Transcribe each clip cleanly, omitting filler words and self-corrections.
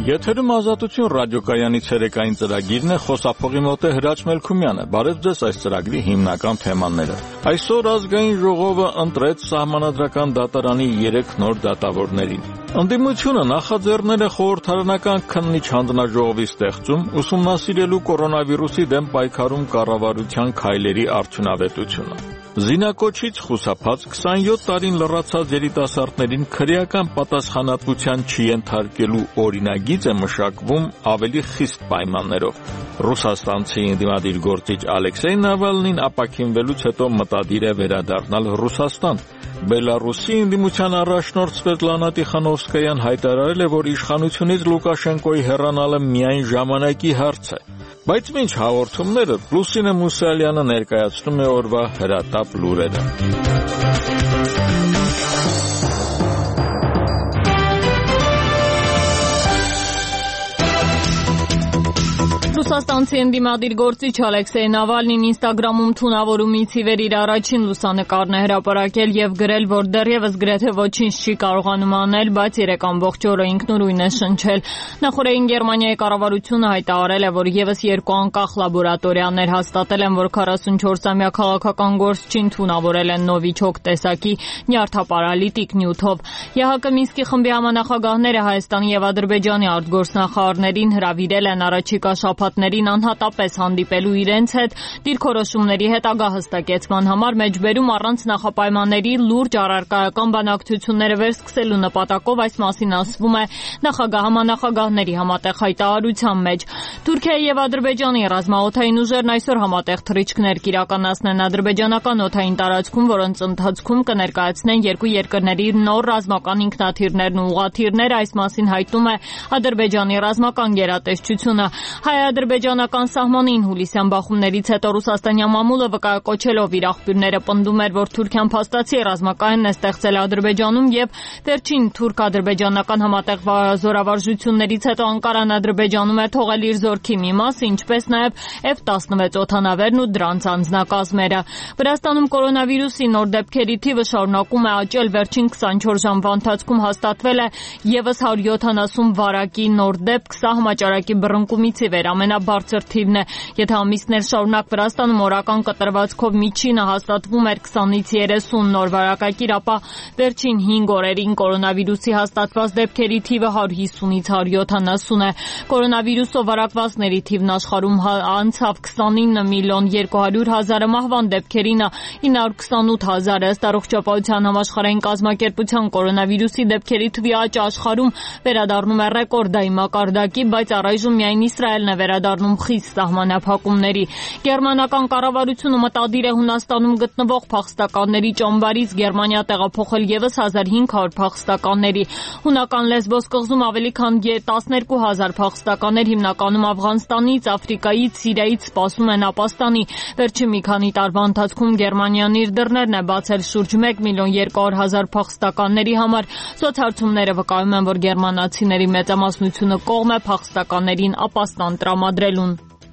Եթերում ազատություն ռադիոկայանի ցերեկային ծրագիրն է, խոսափողի մոտ է Հրաչ Մելքումյանը։ Բարև ձեզ այս ծրագրի հիմնական թեմաները։ Այսօր ազգային ժողովը ընտրեց Սահմանադրական դատարանի 3 նոր դատավորներին։ Ընդդիմությունը նախաձեռնել է խորհրդարանական քննիչ հանձնաժողովի ստեղծում, ուսումնասիրելու կորոնավիրուսի դեմ պայքարում կառավարության քայլերի արդյունավետությունը։ Զինակոչից խուսափած 27 տարին լռացած երիտասարդներին քրեական պատասխանատվության չենթարկելու օրինագիծ է մշակվում ավելի խիստ պայմաններով։ Ռուսաստանցի ընդդիմադիր գործիչ Ալեքսեյ Նավալնին ապաքինվելուց հետո մտադիր է վերադառնալ Ռուսաստան։ Բելարուսի ընդդիմության առաջնորդ Սվետլանա Տիխանովսկայան հայտարարել է, որ իշխանությունից Լուկաշենկոյի հեռանալը միայն ժամանակի հարց է։ Բայց մինչ հաղորդումները Լուսինե Մուսալյանը ներկայացնում է օրվա հրատապ լուրերը։ Ռուսաստանցի ընդդիմադիր գործիչ Ալեքսեյ Նավալնին Ինստագրամում թունավորումից ի վեր իր առաջին լուսանկարն է հրապարակել եւ գրել, որ դեռևս գրեթե ոչինչ չի կարողանում անել, բայց 3 ամբողջ օրը ինքնուրույն է շնչել։ Նախորդին Գերմանիայի կառավարությունը հայտարարել է, որ եւս 2 անկախ լաբորատորիաներ հաստատել են, որ 44-ամյա քաղաքական գործչին թունավորել են նովիչոկ տեսակի նյարդապարալիտիկ նյութով։ ԵՀԿ Մինսկի խմբի համանախագահները Հայաստանի եւ Ադրբեջանի արտգործնախարարներին հրավիրել են առաջիկա շաբաթներին անհատապես հանդիպելու իրենց հետ դիրքորոշումների հետագա հստակեցման համար մեջբերում առանց նախապայմանների լուրջ առարկայական բանակցությունները վերսկսելու նպատակով, այս մասին ասվում է համանախագահների համատեղ հայտարարության մեջ։ Թուրքիայի եւ Ադրբեջանի ռազմաօդային ուժերն այսօր համատեղ թռիչքներ կիրականացնեն ադրբեջանական օդային տարածքում, որոնց ընթացքում կներկայացնեն երկու երկրների նոր ռազմական ինքնաթիռներն ու ուղղաթիռները, այս մասին հայտնում է Ադրբեջանի ռազմական գերատեսչությունը։ Հայ-ադրբեջանական սահմանին հուլիսյան բախումներից հետո ռուսաստանյան մամուլը վկայակոչելով իր աղբյուրները պնդում էր, որ Թուրքիան փաստացի ռազմակայանն է ստեղծել Ադրբեջանում եւ վերջին թուրք-ադրբեջանական համատեղ զորավարժություններից հետո Անկարան Ադրբեջանում է թողել իր զորքի մի մասը, ինչպես նաեւ F-16 օդանավերն ու դրանց անձնակազմերը։ Վրաստանում կորոնավիրուսի նոր դեպքերի թիվը շարունակում է աճել, վերջին 24 ժամվա ընթացքում հաստատվել է եւս 170 վարակի նոր դեպք, սա համաճարակի բռնկումից ի վեր ամենաբարձր թիվն է։ Եթե ամիսներ շարունակ Վրաստանում օրական կտրվածքով միջինը հաստատվում էր 20-ից 30 նոր վարակակիր, ապա վերջին 5 օրերին կորոնավիրուսի հաստատված դեպքերի թիվը 150-ից 170 է։ Կորոնավիրուսով վարակվածների թիվն աշխարհում անցավ 29 միլիոն 200 հազարը, մահվան դեպքերինը 928 հազար։ Ըստ Առողջապահության համաշխարհային կազմակերպության կորոնավիրուսի դեպքերի թվի աճը աշխարհում վերադառնում է ռեկորդային մակարդակի, բայց առայժմ միայն Իսրայելն է վերադառնում խիստ սահմանափակումների։ Գերմանական կառավարությունը մտադիր է Հունաստանում գտնվող փախստականների ճամբարից Գերմանիա տեղափոխել եւս 1500 փախստականների։ Հունական Լեսբոս կղզում ավելի քան 12000 փախստականներ հիմնականում Աֆղանստանից, Աֆրիկայից, Սիրիայից սպասում են ապաստանի։ Վերջին մի քանի տարվա ընթացքում Գերմանիան իր դռներն է բացել շուրջ 1 միլիոն 200 հազար փախստականների համար։ Սոցհարցումները վկայում են, որ գերմանացիների մեծամասնությունը կողմ է փախստականներին ապաստան տրամադրելուն։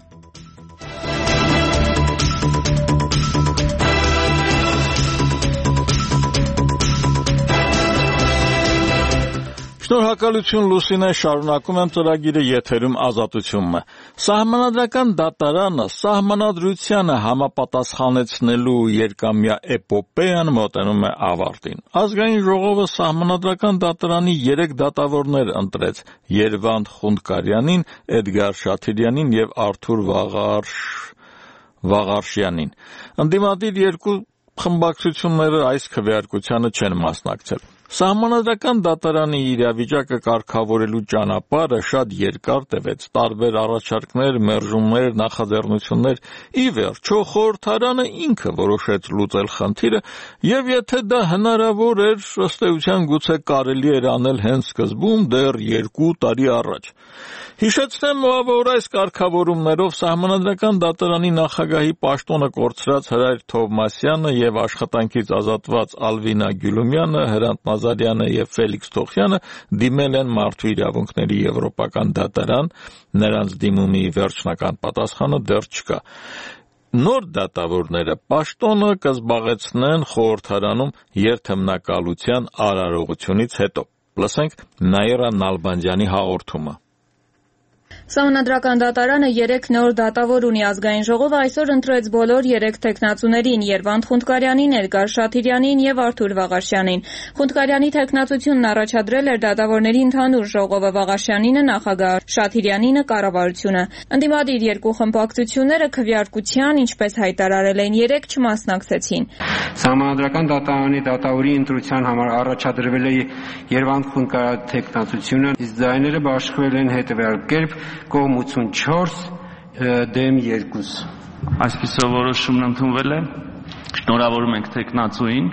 Շնորհակալություն Լուսինե, շարունակում եմ ծրագիրը, եթերում ազատությունն է։ Սահմանադրական դատարանը սահմանադրությանը համապատասխանեցնելու երկամյա էպոպեան մոտենում է ավարտին։ Ազգային ժողովը Սահմանադրական դատարանի 3 դատավորներ ընտրեց՝ Երվանդ Խունդկարյանին, Էդգար Շաթիրյանին եւ Արթուր Վաղարշյանին։ Ընդդիմադիր երկու խմբակցությունները այս քվեարկությանը չեն մասնակցել։ Սահմանադրական դատարանի իրավիճակը կարգավորելու ճանապարհը շատ երկար տևեց, տարբեր առաջարկներ, մերժումներ, նախաձեռնություններ, ի վերջո խորհրդարանը ինքը որոշեց լուծել խնդիրը, եւ եթե դա հնարավոր էր, ըստ էության գուցե կարելի էր անել հենց սկզբում, դեռ 2 տարի առաջ։ Հիշեցնեմ, որ այս կարգավորումներով Սահմանադրական դատարանի նախագահի պաշտոնը կորցրած Հրայր Թովմասյանը եւ աշխատանքից ազատված Ալվինա Գյուլումյանը, Հրանտ Նազարյանը եւ Ֆելիքս Թոխյանը դիմել են Մարդու իրավունքների եվրոպական դատարան, նրանց դիմումի վերջնական պատասխանը դեռ չկա։ Նոր դատավորները պաշտոնը կզբաղեցնեն խորհրդարանում երթմնակալության արարողությունից հետո։ Լսենք Նաիրա Նալբանդյանի հաղորդումը։ Սահմանադրական դատարանը 3 նոր դատավոր ունի։ Ազգային ժողովը այսօր ընտրեց բոլոր 3 թեկնածուներին՝ Երվանդ Խունդկարյանին, Էդգար Շաթիրյանին եւ Արթուր Վաղաշյանին։ Խունդկարյանի թեկնածությունն առաջադրել էր դատավորների ընդհանուր ժողովը, Վաղաշյանինը նախագահ, Շաթիրյանինը կառավարությունը։ Ընդդիմադիր երկու խմբակցությունները քվեարկության, ինչպես հայտարարել էին, 3 չմասնակցեցին։ Սահմանադրական դատարանի դատավորի ընտրության համար առաջադրվել է Երվանդ Խունդկարյանի թեկնածությունը, իսկ ձայները բաշխվել են հետևյալ կերպ՝ կողմ 84 դեմ 2։ Այսպիսով որոշումն ընդունվել է։ Շնորհավորում ենք թեկնածուին,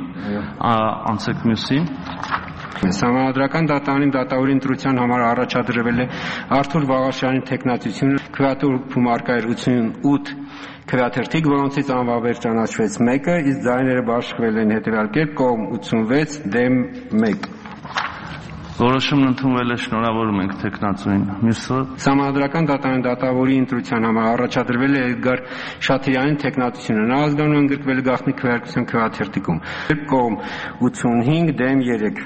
անցեք մյուսին։ Սահմանադրական դատարանի դատավորի ընտրության համար առաջադրվել է Արթուր Վաղաշյանի թեկնածությունը, քվեատու մարկայր 88 քվեաթերթիկ, որոնցից անվավեր ճանաչվեց 1-ը, իսկ ձայները բաշխվել են հետևյալ կերպ՝ կողմ 86 դեմ 1։ Որոշումն ընդունվել է, շնորհավորում ենք թեկնածուին։ Մյուսը Սահմանադրական դատարանի դատավորի ընտրության համար առաջադրվել է Էդգար Շաթիրյանի թեկնածությունը։ Նա ազգանուն ընդգրկվել է գաղտնի քվեարկության քվեաթերթիկում։ Կողմ 85 դեմ 3։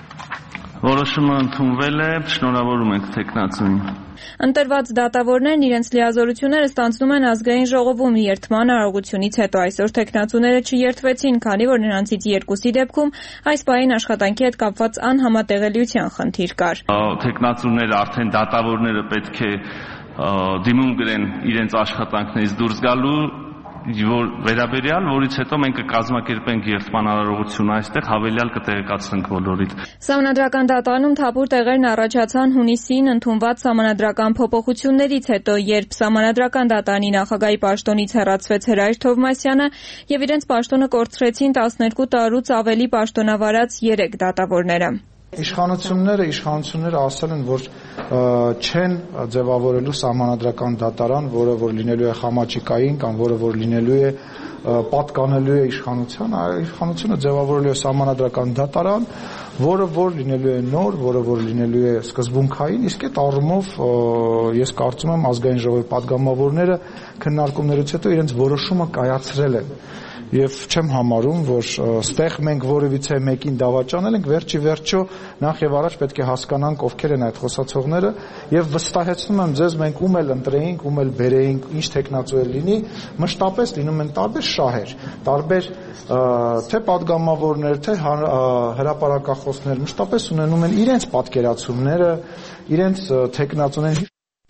որոշումը ընդունվել է, շնորհավորում ենք թեկնածուին։ Ընտրված դատավորներն իրենց լիազորությունները ստանձնում են ազգային ժողովում երթման արարողությունից հետո։ Այսօր թեկնածուները չերթվեցին, քանի որ նրանցից 2-ի դեպքում այս պահին աշխատանքի հետ կապված անհամատեղելիության խնդիր կար։ Թեկնածուները, արդեն դատավորները պետք է դիմում գրեն իրենց աշխատանքներից դուրս գալու վերաբերյալ, որից հետո մենք կկազմակերպենք երթման արարողություն այստեղ, հավելյալ կտեղեկացնենք բոլորիդ։ Սահմանադրական դատարանում թափուր տեղերն առաջացան հունիսին ընդունված սահմանադրական փոփոխություններից հետո, երբ Սահմանադրական դատարանի նախագահի պաշտոնից հեռացվեց Հրայր Թովմասյանը եւ իրենց պաշտոնը կորցրեցին 12 տարուց ավելի պաշտոնավարած 3 դատավորները։ Իշխանությունները ասել են, որ չեն ձևավորելու սահմանադրական դատարան, որը որ լինելու է խամաչիկային կամ որը որ լինելու է պատկանելու է իշխանության, իշխանությունը ձևավորելու է սահմանադրական դատարան, որը որ լինելու է նոր, որը որ լինելու է սկզբունքային, իսկ այդ առումով ես կարծում եմ ազգային ժողովի падգամավորները քննարկումներից հետո իրենց որոշումը կայացրել են։ Եվ չեմ համարում, որ ստեղ մենք որևիցե մեկին դավաճանել ենք, վերջիվերջո նախ եւ առաջ պետք է հասկանանք ովքեր են այդ խոսացողները եւ վստահեցնում եմ ձեզ, մենք ում էլ ընտրեինք, ում էլ բերեինք, ինչ տեխնացու էլ լինի, մշտապես լինում են տարբեր շահեր, տարբեր թե падգամավորներ, թե հրապարակախոսներ, մշտապես ունենում են իրենց պատկերացումները, իրենց տեխնացուներին։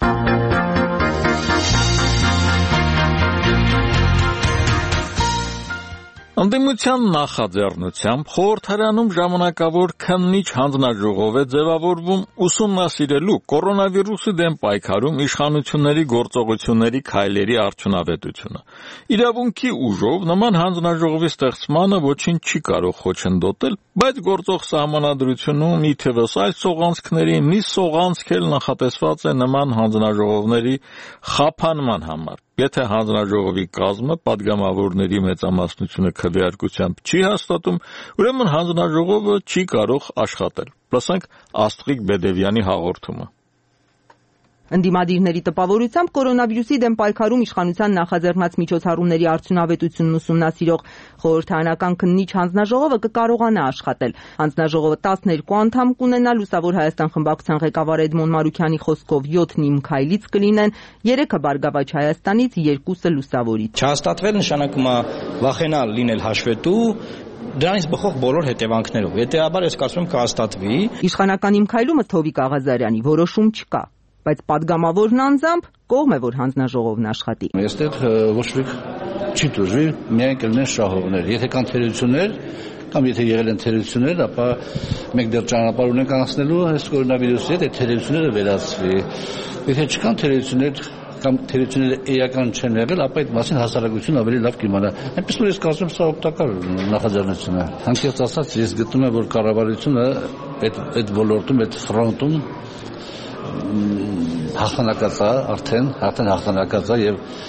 Ընդդիմության նախաձեռնությամբ խորհրդարանում ժամանակավոր քննիչ հանձնաժողով է ձևավորվում ուսումնասիրելու կորոնավիրուսի դեմ պայքարում իշխանությունների գործողությունների քայլերի արդյունավետությունը։ Իրավունքի ուժով նման հանձնաժողովի ստեղծմանը ոչինչ չի կարող խոչընդոտել, բայց գործող սահմանադրությունում ի թևս այլ սողանցքների մի սողանցք էլ նախատեսված է նման հանձնաժողովների խափանման համար։ Եթե հանձնաժողովի կազմը падգամավորների մեծամասնությունը քվեարկությամբ չի հաստատում, ուրեմն հանձնաժողովը չի կարող աշխատել։ Լսենք Աստղիկ Բեդևյանի հաղորդումը։ Ընդդիմադիրների տպավորությամբ կորոնավիրուսի դեմ պայքարում իշխանության նախաձեռնած միջոցառումների արդյունավետությունն ուսումնասիրող խորհրդարանական քննիչ հանձնաժողովը կկարողանա աշխատել։ Հանձնաժողովը 12 անդամ կունենա, Լուսավոր Հայաստան խմբակցության ղեկավար Էդմոն Մարուքյանի խոսքով 7-ն Իմ Քայլից կլինեն, 3-ը Բարգավաճ Հայաստանից, 2-ը Լուսավորից։ Չհաստատվել նշանակում է վախենալ լինել հաշվետու դրանից բխող բոլոր հետևանքներով։ Հետեւաբար ես կարծում եմ կհաստատվի։ Իշխանական Իմ Քայլումը Թովիկ Աղազարյանի որոշում չկա, բայց падգամավորն անձամբ կողմ է, որ հանձնաժողովն աշխատի։ Այստեղ ոչ ոք չի դժվի, միայն կլինեն շահողներ։ Եթե կան թերություններ, կամ եթե եղել են թերություններ, ապա մենք դեռ ճանապարհ ունենք անցնելու այս կորոնավիրուսի հետ, այդ թերությունները վերացվի։ Եթե չկան թերություններ կամ թերությունները էական չեն եղել, ապա այդ մասին հասարակությունը ավելի լավ կիմանա։ Այնպես որ ես կարծում եմ սա օգտակար նախաձեռնություն է։ Անկեղծ ասած, ես գտնում եմ, որ կառավարությունը այդ ոլորտում, այդ ֆրոնտում հաղթանակած է, արդեն հաղթանակած է եւ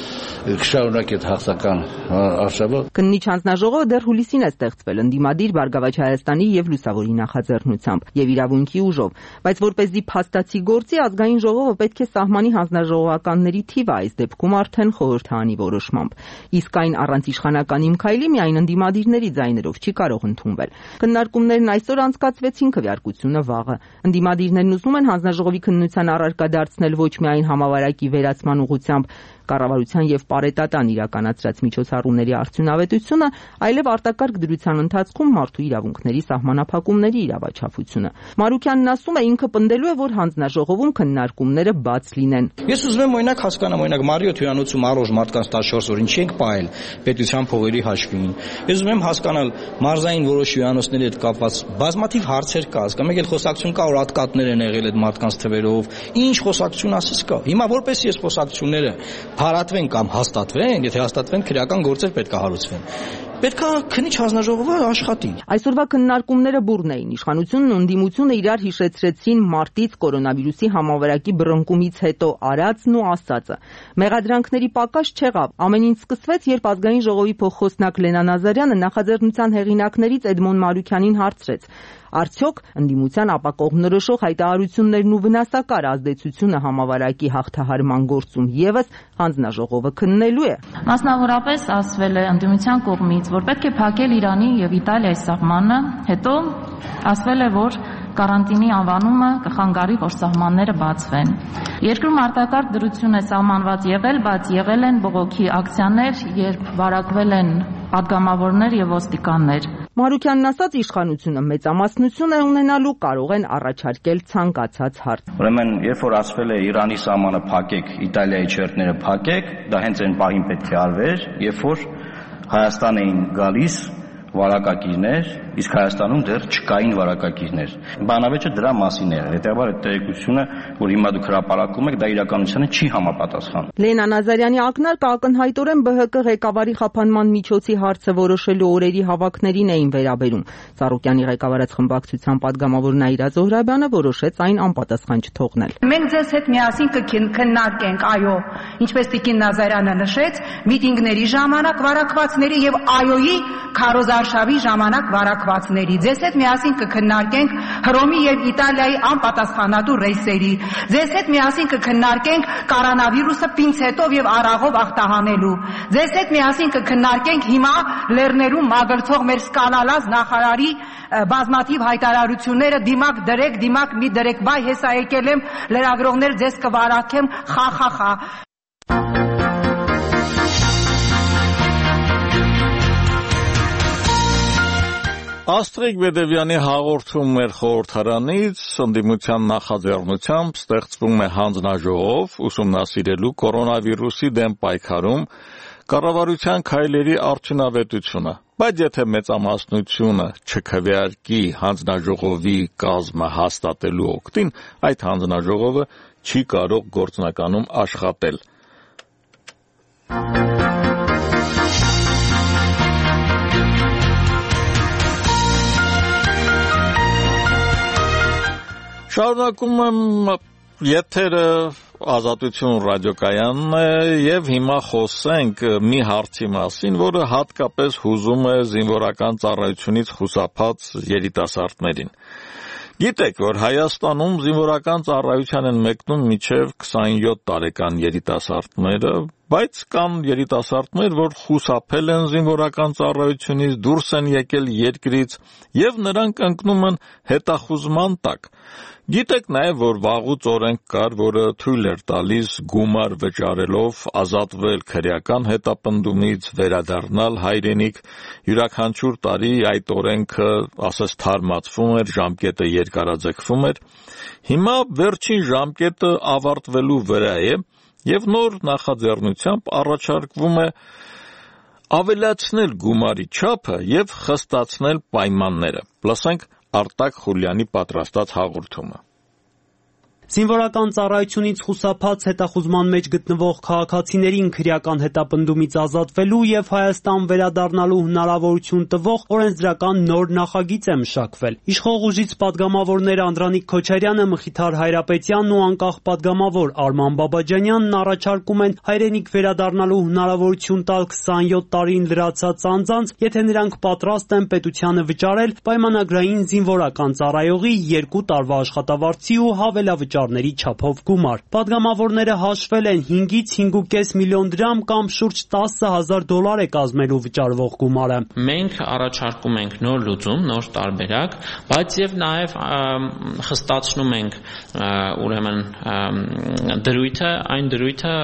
կշարունակի այդ հաղթական արշավը։ Քննիչ հանձնաժողովը դեռ հուլիսին է ստեղծվել ընդդիմադիր Բարգավաճ Հայաստանի եւ Լուսավորի նախաձեռնությամբ եւ իրավունքի ուժով, բայց որպեսզի փաստացի գործի ազգային ժողովը պետք է սահմանի հանձնաժողովականների թիվը, այս դեպքում արդեն խորհրդարանի որոշմամբ։ Իսկ այն առանց իշխանական իմքայլի միայն ընդդիմադիրների ձայներով չի կարող ընդունվել։ Քննարկումներն այսօր անցկացվեցին, քվեարկությունը վաղը։ Ընդդիմադիրներն ուզում են հանձնաժողովի քննության առարկա դարձնել ոչ միայն համավարակի վերացման ուղղությամբ կառավարության եւ պարետատան իրականացրած միջոցառումների արդյունավետությունը, այլև արտակարգ դրության ընթացքում մարդու իրավունքների սահմանափակումների իրավաչափությունը։ Մարուկյանն ասում է, ինքը պնդելու է, որ հանձնաժողովում քննարկումները բաց լինեն։ Ես ուզում եմ օրինակ հասկանամ, օրինակ Մարիոթ հյուրանոցում առողջ մարդկանց 14 օր ինչի ենք պահել պետության փողերի հաշվին։ Ես ուզում եմ հասկանալ մարզային որոշ հյուրանոցների հետ կապված բազմաթիվ հարցեր կա, հասկանում եք, խոսակցություն կա, որ ատկատներ են եղել այդ մարդկանց թվերով, ինչ խոսակցություն ասես կա։ Հիմա որպես ես խոսակցությունները հարատվեն կամ հաստատվեն, եթե հաստատվեն, քրեական գործեր պետք է հարուցվեն։ Պետք է քննիչ հանձնաժողովը աշխատի։ Այսօրվա քննարկումները բուռն էին։ Իշխանությունն ու ընդդիմությունը իրար հիշեցրեցին մարտից կորոնավիրուսի համավարակի բռնկումից հետո արածն ու ասածը։ Մեղադրանքների պակաս չեղավ։ Ամեն ինչ սկսվեց, երբ ազգային ժողովի փոխխոսնակ Լենա Նազարյանը նախաձեռնության հեղինակներից Էդմոն Մարուկյանին հարցրեց. Արդյոք ընդդիմության ապակողմնորոշող հայտարարություններն ու վնասակար ազդեցությունը համավարակի հաղթահարման գործում եւս հանձնաժողովը քննելու է։ Մասնավորապես ասվել է ընդդիմության կողմից, որ պետք է փակել Իրանի եւ Իտալիայի սահմանը, հետո ասվել է, որ կարանտինի անվանումը կխանգարի, որ սահմանները բացվեն։ Երկրում արտակարգ դրություն է սահմանված եղել, բայց եղել են բողոքի ակցիաներ, երբ վարակվել են պատգամավորներ եւ ոստիկաններ։ Մարուկյանն ասաց, իշխանությունը մեծամասնություն է ունենալու, կարող են առաջարկել ցանկացած հարց։ Ուրեմն, երբ որ ասվել է Իրանի սահմանը փակեք, Իտալիայի չերտները փակեք, դա հենց այն պահին պետք է արվեր, երբ որ Հայաստան էին գալիս վարակակիրներ, իսկ Հայաստանում դեռ չկային վարակակիրներ։ Բանավեճը դրա մասին է, հետեւաբար այդ տեղեկությունը, որ հիմա դուք հրապարակում եք, դա իրականությանը չի համապատասխան։ Լենա Նազարյանի ակնարկը ակնհայտորեն ԲՀԿ ղեկավարի խափանման միջոցի հարցը որոշելու օրերի հավաքներին էին վերաբերում։ Ծառուկյանի ղեկավարած խմբակցության падգամավոր Նաիրա Զոհրաբյանը որոշեց այն անպատասխան չթողնել։ Մենք ձեզ հետ միասին կքննարկենք, այո, ինչպես Տիկին Նազարյանը նշեց, միտինգների ժամանակ վարակվածների եւ այոյի քարոզարշավի ժամանակ վարակվածների։ Ձեզ հետ միասին կքննարկենք Հռոմի եւ Իտալիայի անպատասխանատու ռեյսերի։ Ձեզ հետ միասին կքննարկենք կորոնավիրուսը պինցետով եւ առաղով ախտահանելու։ Ձեզ հետ միասին կքննարկենք հիմա լեռներում մագլցող մեր սկալալած նախարարի բազմաթիվ հայտարարությունները՝ դիմակ դրեք, դիմակ մի դրեք, բայ հեսա եկել եմ լրագրողներ ձեզ կվարակեմ, խախախա։ Աստղիկ Բեդևյանի հաղորդում մեր խորհրդարանից ընդդիմության նախաձեռնությամբ ստեղծվում է հանձնաժողով ուսումնասիրելու կորոնավիրուսի դեմ պայքարում կառավարության քայլերի արդյունավետությունը, բայց եթե մեծամասնությունը չքվեարկի հանձնաժողովի կազմը հաստատելու օգտին, այդ հանձնաժողովը չի կարող գործնականում աշխատել։ Շարունակում եմ եթերը Ազատություն ռադիոկայանն է եւ հիմա խոսենք մի հարցի մասին, որը հատկապես հուզում է զինվորական ծառայությունից խուսափած երիտասարդներին։ Գիտեք, որ Հայաստանում զինվորական ծառայության են մեկնում մինչև 27 տարեկան երիտասարդները, բայց կան երիտասարդներ, որ խուսափել են զինվորական ծառայությունից, դուրս են եկել երկրից եւ նրանք ընկնում են հետախուզման տակ։ Գիտեք նաև, որ վաղուց օրենք կար, որը թույլ էր տալիս գումար վճարելով ազատվել քրեական հետապնդումից, վերադառնալ հայրենիք, յուրաքանչյուր տարի այդ օրենքը ասես թարմացվում էր, ժամկետը երկարաձգվում էր։ Հիմա վերջին ժամկետը ավարտվելու վրա է եւ նոր նախաձեռնությամբ առաջարկվում է ավելացնել գումարի չափը եւ խստացնել պայմանները։ Լսենք Արտակ Խուլյանի պատրաստած հաղորդումը։ Զինվորական ծառայությունից խուսափած հետախուզման մեջ գտնվող քաղաքացիներին քրեական հետապնդումից ազատվելու եւ Հայաստան վերադառնալու հնարավորություն տվող օրենսդրական նոր նախագիծ է մշակվել։ Իշխող ուժից падգամավորներ Անդրանիկ Քոչարյանը, Մխիթար Հայրապետյանն ու անկախ падգամավոր Արման Բաբաջանյանն առաջարկում են հայրենիք վերադառնալու հնարավորություն տալ 27 տարին լրացած անձանց, եթե նրանք պատրաստ են պետությանը վճարել պայմանագրային զինվորական ծառայողի 2 տարվա աշխատավարձի ու հավելավճարների չափով գումար։ Պատգամավորները հաշվել են 5-ից 5.5 միլիոն դրամ կամ շուրջ $10,000 է կազմելու վճարվող գումարը։ Մենք առաջարկում ենք նոր լուծում, նոր տարբերակ, բայց եւ նաեւ խստացնում ենք ուրեմն այն դրույթը,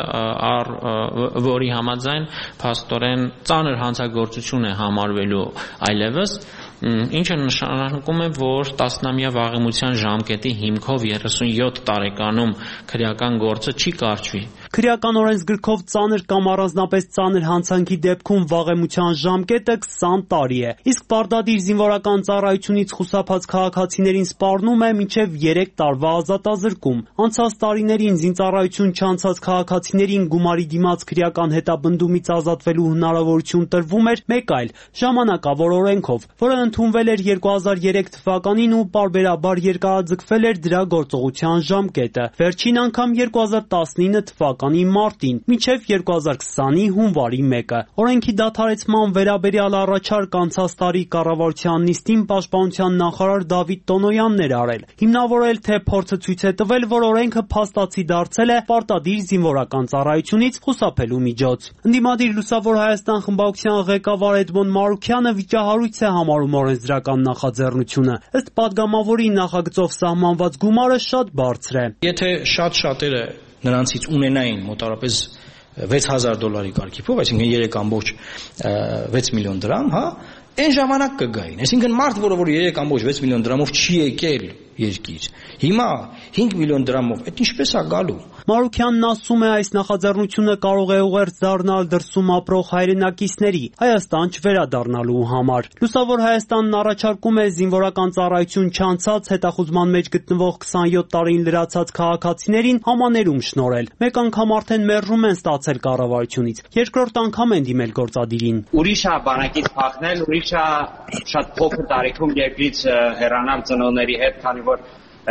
որի համաձայն փաստորեն ծանր հանցագործություն է համարվելու այլևս, ինչը նշանակում է, որ 10-ամյա վաղեմության ժամկետի հիմքով 37 տարեկանում քրեական գործը չի կարճվի։ Քրեական օրենսգրքով ծանր կամ առանձնապես ծանր հանցանքի դեպքում վաղեմության ժամկետը 20 տարի է, իսկ պարտադիր զինվորական ծառայությունից խուսափած քաղաքացիներին սպառնում է մինչև 3 տարվա ազատազրկում։ Անցած տարիներին զինծառայություն չանցած քաղաքացիներին գումարի դիմաց քրեական հետապնդումից ազատվելու հնարավորություն տրվում էր մեկ այլ ժամանակավոր օրենքով, որը ընդունվել էր 2003 թվականին ու պարբերաբար երկարաձգվել էր դրա գործողության ժամկետը, վերջին անգամ 2019 թվականի մարտին, մինչև 2020-ի հունվարի 1-ը։ Օրենքի դադարեցման վերաբերյալ առաջարկ անցած տարի կառավարության նիստին պաշտպանության նախարար Դավիթ Տոնոյանն էր արել, հիմնավորել, թե փորձը ցույց է տվել, որ օրենքը փաստացի դարձել է պարտադիր զինվորական ծառայությունից խուսափելու միջոց։ Ընդդիմադիր Լուսավոր Հայաստան խմբակցության ղեկավար Էդմոն Մարուքյանը վիճահարույց է համարում օրենսդրական նախաձեռնությունը։ Ըստ падգամավորի նախագծով սահմանված գումարը շատ բարձր է։ Եթե շատերը նրանցից ունենային մոտավորապես $6,000 կարգիփով, այսինքն 3.6 միլիոն դրամ, այն ժամանակ կգային։ Այսինքն մարդ, որը 3.6 միլիոն դրամով չի եկել երկիր, հիմա 5 միլիոն դրամով, այդ ինչպես է գալու։ Մարուքյանն ասում է, այս նախաձեռնությունը կարող է ուղերձ դառնալ դրսում ապրող հայրենակիցների Հայաստան չվերադառնալու համար։ Լուսավոր Հայաստանն առաջարկում է զինվորական ծառայություն չանցած հետախուզման մեջ գտնվող 27 տարին լրացած քաղաքացիներին համաներում շնորհել։ Մեկ անգամ արդեն մերժում են ստացել կառավարությունից, երկրորդ անգամ են դիմել գործադիրին։ Ուրիշ է բանակից փախնել, ուրիշ է շատ փոքր տարիքում երկրից հեռանալ ծնողների հետ, քանի որ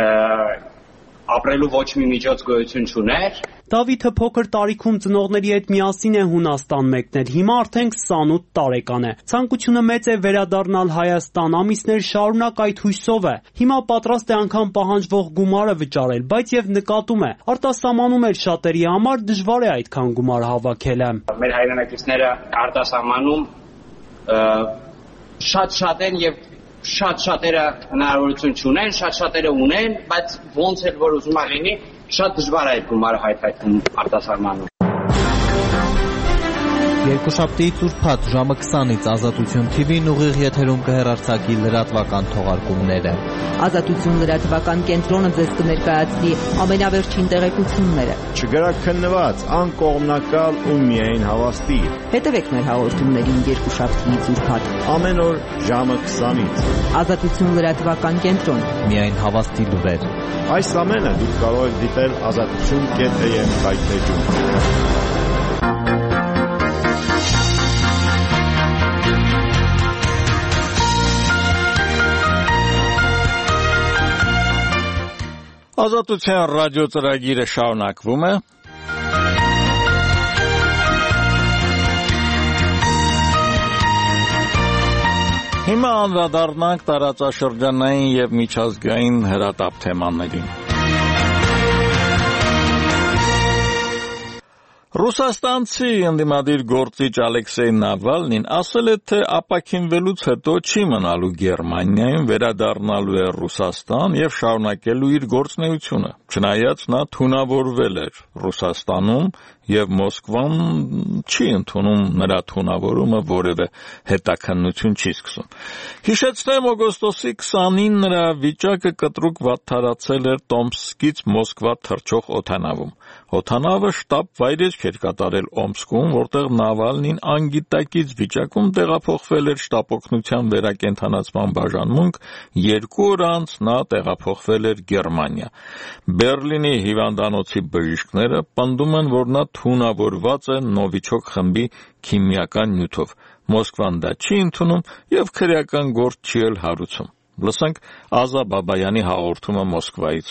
ապրելու ոչ մի միջոց գոյություն չուներ։ Դավիթը փոքր տարիքում ծնողների հետ միասին է Հունաստան մեկնել, հիմա արդեն 28 տարեկան է։ Ցանկությունը մեծ է վերադառնալ Հայաստան, ամիսներ շարունակ այդ հույսով է։ Հիմա պատրաստ է անգամ պահանջվող գումարը վճարել, բայց եւ նկատում է, արտասահմանում էլ շատերի համար դժվար է այդքան գումար հավաքելը։ Մեր հայրենակիցները արտասահմանում շատ են եւ շատ-շատերը հնարավորություն չունեն, շատ-շատերը ունեն, բայց ոնց էլ որ ուզում աղինի, շատ դժվար է այդ գումարը հայթայթում արտասահմանում։ Երկուշաբթիից ուրբաթ ժամը 20-ից Ազատություն TV-ն ուղիղ եթերում կհեռարձակի լրատվական թողարկումները։ Ազատություն լրատվական կենտրոնը ձեզ կներկայացնի ամենավերջին տեղեկությունները։ Չգրաքննված, անկողմնակալ ու միայն հավաստի։ Հետևեք մեր հաղորդումներին երկուշաբթիից ուրբաթ ամեն օր ժամը 20-ից։ Ազատություն լրատվական կենտրոն։ Միայն հավաստի լուրեր։ Այս ամենը դուք կարող եք դիտել azatutun.am հայտեջում։ Ազատության ռադիո ծրագիրը շարունակվում է։ Հիմա անդրադառնանք տարածաշրջանային եւ միջազգային հրատապ թեմաներին։ Ռուսաստանցի ընդդիմադիր գործիչ Ալեքսեյ Նավալնին ասել է, թե ապաքինվելուց հետո չի մնալու Գերմանիայում, վերադառնալու է Ռուսաստան եւ շարունակելու իր գործունեությունը։ Չնայած նա թունավորվել էր Ռուսաստանում եւ Մոսկվան չի ընդունում նրա թունավորումը, որևէ հետաքննություն չի սկսում։ Հիշեցնեմ, օգոստոսի 20-ին նրա վիճակը կտրուկ վատթարացել էր Տոմսկից Մոսկվա թռչող օդանավում։ Օդանավը շտապ վայրեջք էր կատարել Օմսկում, որտեղ Նավալնին անգիտակից վիճակում տեղափոխվել էր շտապօգնության վերակենդանացման բաժանմունք, 2 օր անց նա տեղափոխվել էր Գերմանիա։ Բերլինի հիվանդանոցի բժիշկները պնդում են, որ նա թունավորված է Նովիչոկ խմբի քիմիական նյութով։ Մոսկվան դա չի ընդունում եւ քրեական գործ չի էլ հարուցում։ Լսենք Ազա Բաբայանի հաղորդումը Մոսկվայից։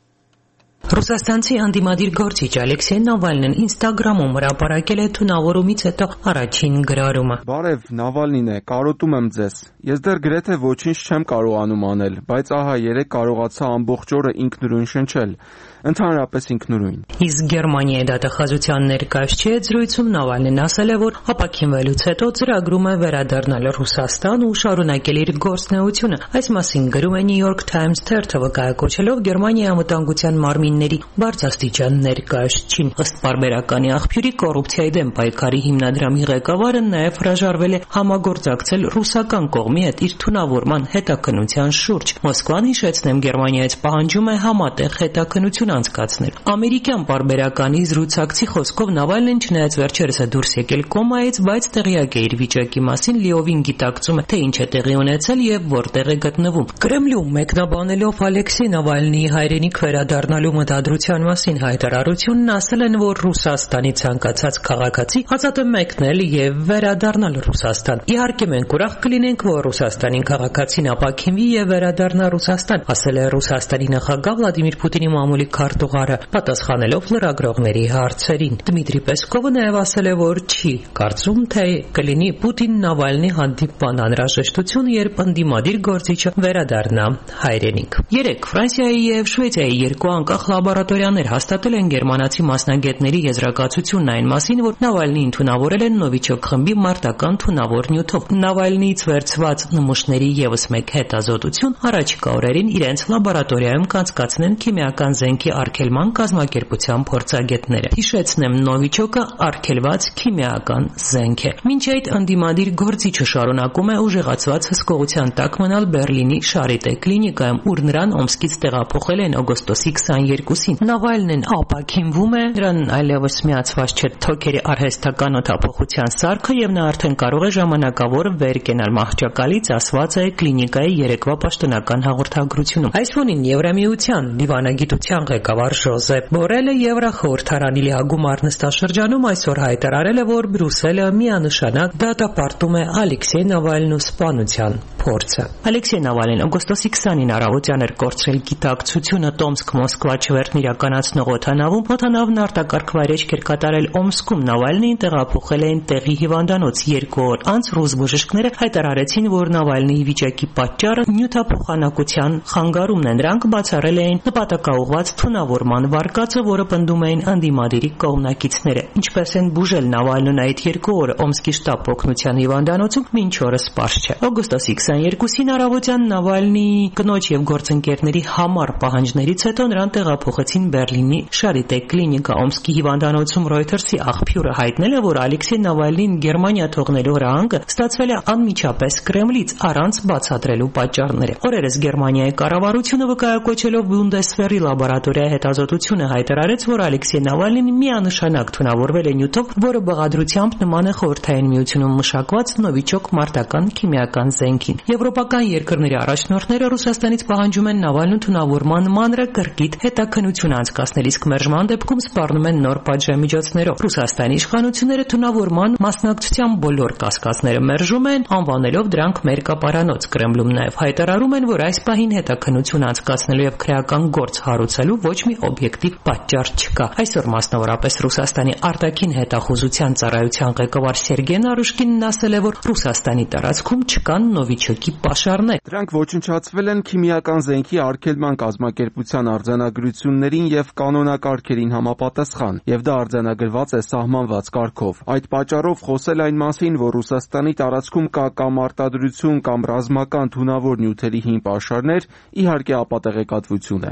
Ռուսաստանցի անդիմադիր գործիչ Ալեքսեյ Նավալնին Ինստագրամում հրապարակել է թունավորումից հետո առաջին գրառումը։ Բարև, Նավալնին է, կարոտում եմ ձեզ։ Ես դեռ գրեթե ոչինչ չեմ կարողանում անել, բայց ահա երեք կարողացա ամբողջ օրը ինքնուրույն շնչել, ընդհանրապես ինքնուրույն։ Իսկ Գերմանիայի դատախազության ներկայացուցիչ զրույցում Նավալնին ասել է, որ ապաքինվելուց հետո ծրագրում է վերադառնալ Ռուսաստան ու շարունակել իր գործունեությունը։ Այս մասին գրում է New York Times թերթը, վկայակոչելով Գերմանիայի անվտանգության մարմինների բարձրաստիճան ներկայացուցիչին։ Ըստ պարբերականի աղբյուրի, կոռուպցիայի դեմ պայքարի հիմնադրամի ղեկավարը նաև հրաժարվել է համագործակցել ռուսական կողմի հետ իր թունավորման հետաքննության շուրջ։ Մոսկվան, հիշեցնեմ, Գերմանիայից պահանջում է համատեղ հետաքննություն անցկացնել։ Ամերիկյան պարբերականի զրուցակցի խոսքով Նավալնին չնայած վերջերս է դուրս եկել կոմայից, բայց տեղյակ է իր վիճակի մասին, լիովին գիտակցում է, թե ինչ է տեղի ունեցել եւ որտեղ է գտնվում։ Կրեմլում մեկնաբանելով Ալեքսեյ Նավալնիի հայրենիք վերադառնալու մտադրության մասին հայտարարությունն ասել են, որ Ռուսաստանի ցանկացած քաղաքացի ազատ է մեկնել եւ վերադառնալ Ռուսաստան։ Իհարկե մենք ուրախ կլինենք, որ Ռուսաստանի քաղաքացին ապաքինվի եւ վերադառնա Ռուսաստան, ասել է Ռուսաստանի նախագահ Վլադիմիր Պուտինի մամուլի քարտուղարը, պատասխանելով լրագրողների հարցերին։ Դմիտրի Պեսկովը նաև ասել է, որ չի կարծում, թե կլինի Պուտին-Նավալնի հանդիպման անհրաժեշտություն, երբ ընդդիմադիր գործիչը վերադառնա հայրենիք։ Երեք Ֆրանսիայի եւ Շվեյցիայի երկու անկախ լաբորատորիաներ հաստատել են գերմանացի մասնագետների եզրակացությունն այն մասին, որ Նավալնին թունավորել են Նովիչոկ խմբի մարտական թունավոր նյութով։ Նավալնիից վերցված նմուշների եւս մեկ հետազոտություն առաջիկա օրերին իրենց լաբորատորիայում կանցկացնեն քիմիական զենքի արգելման կազմակերպության փորձագետները։ Հիշեցնեմ, Նովիչոկը արգելված քիմիական զենք է։ Մինչ այդ ընդդիմադիր գործիչը շարունակում է ուժեղացված հսկողության տակ մնալ Բերլինի Շարիտե կլինիկայում, ուր նրան Օմսկից տեղափոխել են օգոստոսի 22-ին։ Նավալնին ապաքինվում է, նրան այլևս միացված չէ թոքերի արհեստական օդափոխության սարքը եւ նա արդեն կարող է ժամանակավոր վեր կենալ մահճակալից, ասված է կլինիկայի երեկվա պաշտոնական հաղորդագրությունում։ Այս ֆոնին Եվրամիության դիվանագիտության ղեկավար Ժոզեփ Բորելը Եվրախորհրդարանի լիագումար նստաշրջանում այսօր հայտարարել է, որ Բրյուսելը միանշանակ դատապարտում է Ալեքսեյ Նավալնու սպանության փորձը։ Ալեքսեյ Նավալին օգոստոսի 20-ին առավոտյան էր կորցրել գիտակցությունը Տոմսկ-Մոսկվա չվերթն իրականացնող օդանավում։ Օդանավն արտակարգ վայրեջք էր կատարել Օմսկում։ Նավալնին տեղափոխել էին տեղի հիվանդանոց։ 2 օր անց ռուս բժիշկները հայտարարեցին, որ Նավալնիի վիճակի պատճառը նյութափոխանակության խանգարումն է։ Նրանք բացառել էին նպատակաուղղված թունավորման վարկածը, որը պնդում էին ընդդիմադիրի կողմնակիցները։ Ինչպես են բուժել Նավալնուն այդ 2 օրը Օմսկի շտապ օգնության հիվանդանոցում, մինչ օրս պարզ չէ։ Օգոստոսի 22-ին առավոտյան Նավալնիի կնոջ եւ գործընկերների համար պահանջներից հետո նրան տեղափոխեցին Բերլինի Շարիտե կլինիկա։ Օմսկի հիվանդանոցում Reuters-ի աղբյուրը հայտնել է, որ Ալեքսեյ Նավալնին Գերմանիա թողնելու հրահանգը ստացվել է անմիջապես Կրեմլից առանց բացատրելու պատճառները։ Օրերս Գերմանիայի կառավարությունը վկայակոչելով Բունդեսվերի լաբորատորիայի հետազոտությունը հայտարարեց, որ Ալեքսեյ Նավալնին միանշանակ թունավորվել է նյութով, որը բաղադրությամբ նման է Խորհրդային Միությունում մշակված Նովիչոկ մարտական քիմիական զենքին։ Եվրոպական երկրների առաջնորդները Ռուսաստանից պահանջում են Նավալնու թունավորման մանրը կրկիտ հետաքննություն անցկացնել, իսկ մերժման դեպքում սպառնում են նոր պատժամիջոցներով։ Ռուսաստանի իշխանությունները թունավորման մասնակցության բոլոր կասկածները մերժում են, անվանելով դրանք մերկապարանոց։ Կրեմլում նաև հայտարարում են, որ այս պահին հետաքննություն անցկացնելու եւ քրեական գործ հարուցելու ոչ մի օբյեկտիվ պատճառ չկա։ Այսօր մասնավորապես Ռուսաստանի արտաքին հետախուզության ծառայության ղեկավար Սերգեյ Նարուշկինն ասել է, որ Ռուսաստանի տարածքում չկան Նովիչոկի պաշարներ։ Դրանք ոչնչացվել են քիմիական զենքի արգելման կազմակերպության արձանագրություններին եւ կանոնակարգերին համապատասխան, եւ դա արձանագրված է սահմանված կարգով։ Այդ պատճառով խոսել այն մասին, որ Ռուսաստանի տարածքում կա կամ արտադրություն կամ ռազմական թունավոր նյութերի հին պաշարներ, իհարկե ապատեղեկատվություն է։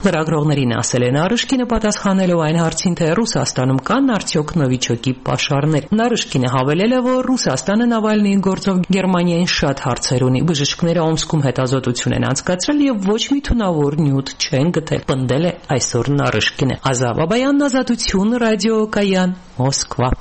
Լրագրողներին ասել է Նարիշկինը պատասխանելով այն հարցին, թե Ռուսաստանում կան արդյոք նովիչոկի պաշարներ։ Նարիշկինը հավելել է, որ Ռուսաստանը Նավալնիի գործով Գերմանիային շատ հարցեր ունի։ Բժիշկները Օմսկում հետազոտություն են անցկացրել եւ ոչ մի թունավոր նյութ չեն գտել, պնդել է այսօր Նարիշկինը։ Ազավ Բաբայան, Ազատություն, ռադիոկայան, Մոսկվա։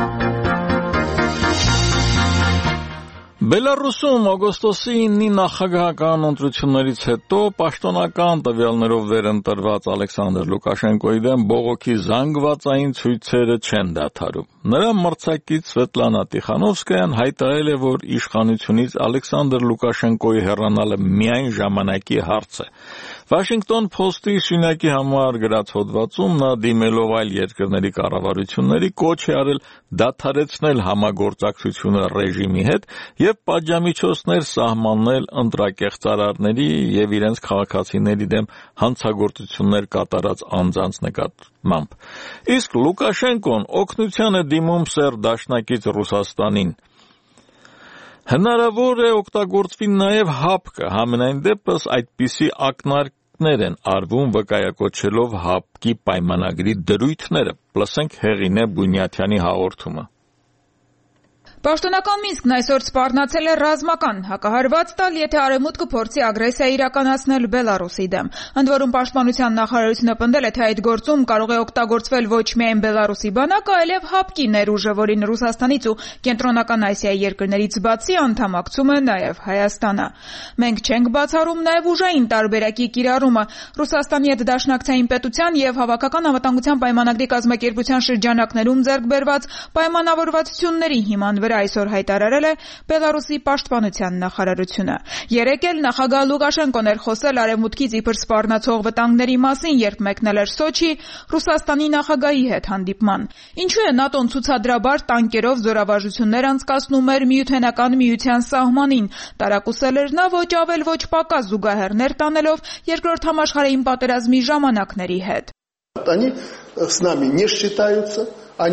Բելարուսում օգոստոսի 9-ի նախագահական ընտրություններից հետո պաշտոնական տվյալներով վերընտրված Ալեքսանդր Լուկաշենկոյի դեմ բողոքի զանգվածային ցույցերը չեն դադարում։ Նրա մրցակից Սվետլանա Տիխանովսկայան հայտարարել է, որ իշխանությունից Ալեքսանդր Լուկաշենկոյի հեռանալը միայն ժամանակի հարց է։ Washington Post-ի շինակի համար գրած հոդվածում նա դիմելով այլ երկրների կառավարությունների կոչ է արել դադարեցնել համագործակցությունը ռեժիմի հետ եւ պատժամիջոցներ սահմաննել ընտրակեղծարարների եւ իրենց քաղաքացիների դեմ հանցագործություններ կատարած անձանց նկատմամբ։ Իսկ Լուկաշենկոն օգնության է դիմում սեռ դաշնակից Ռուսաստանին։ Հնարավոր է օգտագործվի նաև ՀԱՊԿ-ը, համենայն դեպս այդպիսի ակնարկներ են արվում վկայակոչելով ՀԱՊԿ-ի պայմանագրի դրույթները, լսենք Հեղինե Բունյաթյանի հաղորդումը։ Պաշտոնական Մինսկն այսօր սպառնացել է ռազմական հակահարված տալ, եթե Արևմուտքը փորձի ագրեսիա իրականացնել Բելարուսի դեմ։ Ընդ որում Պաշտպանության նախարարությունը պնդել է, թե այդ գործում կարող է օգտագործվել ոչ միայն Բելարուսի բանակը, այլև ՀԱՊԿ-ի ներուժը, որին Ռուսաստանից ու Կենտրոնական Ասիայի երկրներից բացի անդամակցում է նաև Հայաստանը։ Մենք չենք բացառում նաև ուժային տարբերակի կիրառումը։ Ռուսաստանի հետ դաշնակցային պետության եւ Հավաքական անվտանգության պայմանագրի կազմակերպության շրջանակներում ձեռք բերված պայմանավորվածությունների հիման վրա այսօր հայտարարել է Բելարուսի պաշտպանության նախարարությունը։ Երեկ էլ նախագահ Լուկաշենկոն էր խոսել Արևմուտքից իբր սպառնացող վտանգների մասին, երբ մեկնել էր Սոչի Ռուսաստանի նախագահի հետ հանդիպման։ Ինչու է ՆԱՏՕ-ն ցուցադրաբար տանկերով զորավարժություններ անցկացնում էր Միութենական միության սահմանին։ Տարակուսել էր նա ոչ ավել ոչ պակաս զուգահեռներ տանելով Երկրորդ համաշխարհային պատերազմի ժամանակների հետ։ Они с нами не считаются.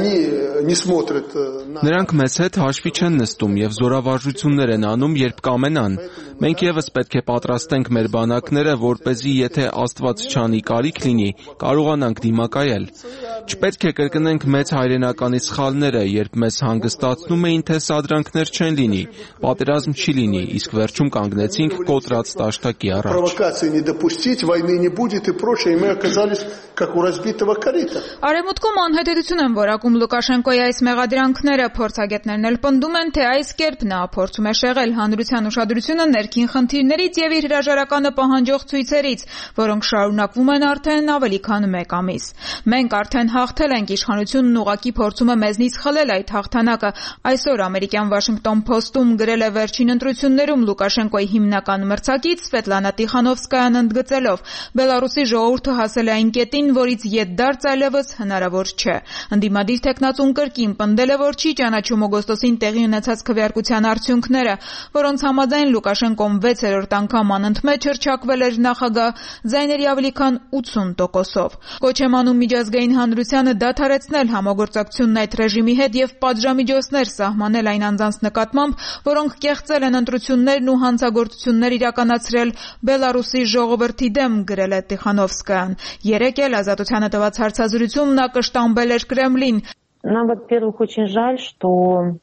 Նրանք մեզ հետ հաշվի չեն նստում եւ զորավարժություններ են անում, երբ կամենան։ Մենք եւս պետք է պատրաստենք մեր բանակները, որպեսզի եթե Աստված չանի կարիք լինի, կարողանանք դիմակայել։ Չպետք է կրկնենք մեծ հայրենականի սխալները, երբ մեզ հանգստացնում էին, թե սադրանքներ չեն լինի, պատերազմ չի լինի, իսկ վերջում կանգնեցինք կոտրած տաշտակի առաջ։ Արևմուտքում անհետեթություն են որակում Լուկաշենկոյի այս մեղադրանքները, փորձագետներն էլ պնդում են, թե այս կերպ նա փորձում է շեղել հանրության ուշադրությունը ներքին խնդիրներից եւ իր հրաժարականը պահանջող ցույցերից, որոնք շարունակվում են արդեն ավելի քան 1 ամիս։ Մենք արդեն հաղթել ենք, իշխանությունն ուղղակի փորձում է մեզնից խլել այդ հաղթանակը։ Այսօր ամերիկյան Washington Post-ում գրել է վերջին ընտրություններում Լուկաշենկոյի հիմնական մրցակից Սվետլանա Տիխանովսկայան ընդգծելով. Բելարուսի ժողովուրդը հասել է այն կետին, որից ետդարձ այլևս հնարավոր չէ։ Ընդդիմադիր տեխնացուն կրկին պնդել է, որ չի ճանաչում օգոստոսին տեղի ունեցած քվեարկության արդյունքները, որոնց համաձայն Լուկաշենկոն 6-րդ անգամ անընդմեջ հռչակվել էր նախագահ ձայների ավելի քան 80%-ով։ Կոչ եմ անում միջազգային հանրությանը դադարեցնել համագործակցությունն այդ ռեժիմի հետ եւ պատժամիջոցներ սահմանել այն անձանց նկատմամբ, որոնք կեղծել են ընտրություններն ու հանցագործություններ իրականացրել Բելարուսի ժողովրդի դեմ, գրել է Տիխանովսկայան։ Երեկ էլ Ազատությանը տված հարցազրույցում նա կշտամբել էր Կրեմլին։ Нам, во-первых, очень жаль, что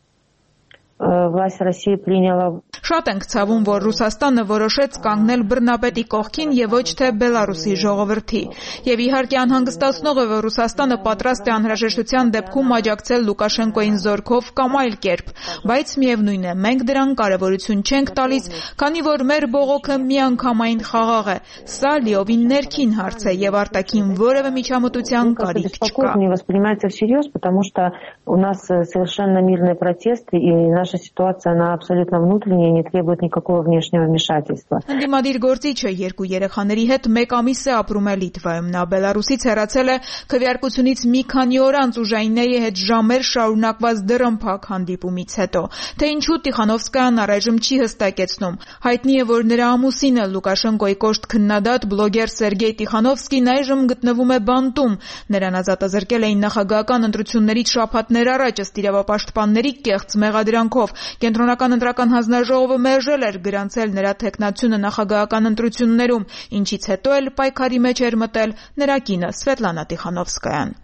власть России приняла. Շատ ենք ցավում, որ Ռուսաստանը որոշեց կանգնել բռնապետի կողքին եւ ոչ թե Բելարուսի ժողովրդի։ Եվ իհարկե անհանգստացնող է, որ Ռուսաստանը պատրաստ է անհրաժեշտության դեպքում աջակցել Լուկաշենկոյին զորքով կամ այլ կերպ, բայց միևնույն է, մենք դրան կարևորություն չենք տալիս, քանի որ մեր բողոքը միանգամայն խաղաղ է։ Սա լիովին ներքին հարց է եւ արտաքին որևէ միջամտության կարիք չկա։ Не воспринимается всерьез, потому что у нас совершенно мирный протест и наша ситуация она абсолютно внутренняя, не требует никакого внешнего вмешательства. Ընդդիմադիր գործիչը 2 երեխաների հետ 1 ամիս է ապրում է Լիտվայում։ Նա Բելարուսից հեռացել է քվեարկությունից մի քանի օր անց ուժայինների հետ ժամեր շարունակված դռնփակ հանդիպումից հետո։ Թե ինչու Տիխանովսկայան առայժմ չի հստակեցնում։ Հայտնի է, որ նրա ամուսինը Լուկաշենկոյի կոշտ քննադատ բլոգեր Սերգեյ Տիխանովսկին այժմ գտնվում է բանտում։ Նրան ազատազրկել էին նախագահական ընտրություններից շաբաթներ առաջ ըստ իրավապաշտպանների կեղծ մեղադրանքով հետևանքով։ Կենտրոնական ընտրական հանձնաժողովը մերժել էր գրանցել նրա թեկնածությունը նախագահական ընտրություններում, ինչից հետո էլ պայքարի մեջ էր մտել նրա կինը Սվետլանա Տիխանովսկայան։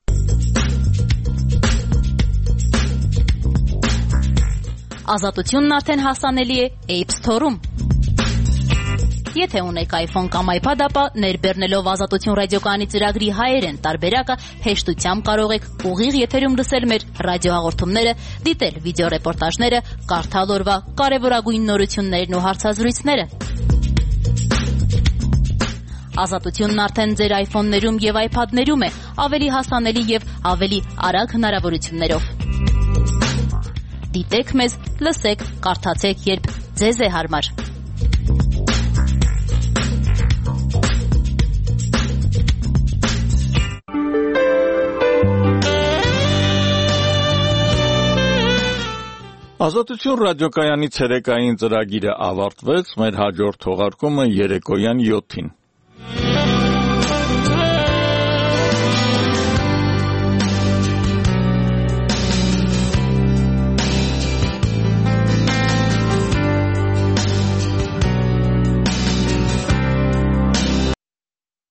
Ազատությունն արդեն հասանելի է App Store-ում։ Եթե ունեք iPhone կամ iPad, ապա ներբեռնելով Ազատություն ռադիոկայանի ծրագրի հայերեն տարբերակը հեշտությամբ կարող եք ուղիղ եթերում լսել մեր ռադիոհաղորդումները, դիտել վիդեոռեպորտաժները, կարդալ օրվա կարևորագույն նորություններն ու հարցազրույցները։ Ազատությունն արդեն ձեր iPhone-ներում եւ iPad-ներում է, ավելի հասանելի եւ ավելի արագ հնարավորություններով։ Դիտեք մեզ, լսեք, կարդացեք, երբ ձեզ է հարմար։ Ազատություն ռադիոկայանի ցերեկային ծրագիրը ավարտվեց, մեր հաջորդ թողարկումը երեկոյան 7-ին։